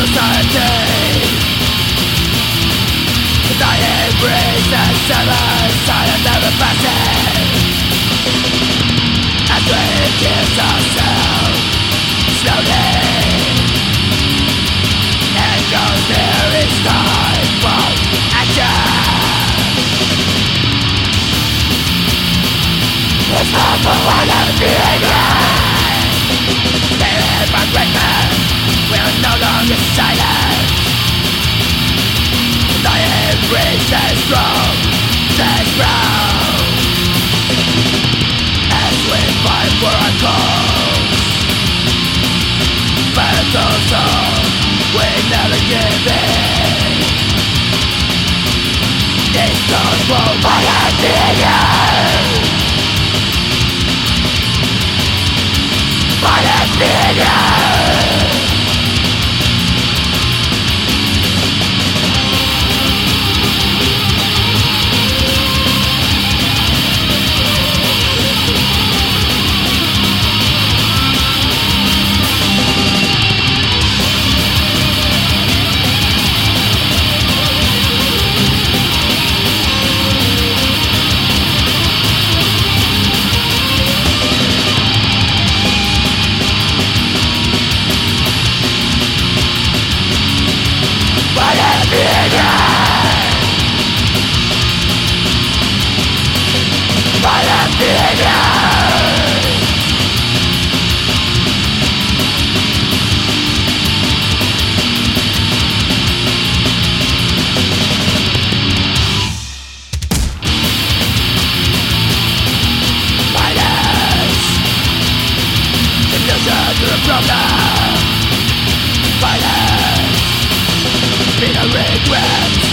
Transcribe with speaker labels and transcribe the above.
Speaker 1: society. The embrace and seven silent never passing. As we kiss ourselves slowly, it goes near, it's time for action. It's not for one of the again. Spirit by great men, we're no longer silent. The embrace is strong, stays strong. As we fight for our cause, battles on, we never give in. These thoughts won't fight again. Fight again. Problem. Violence, been a regret.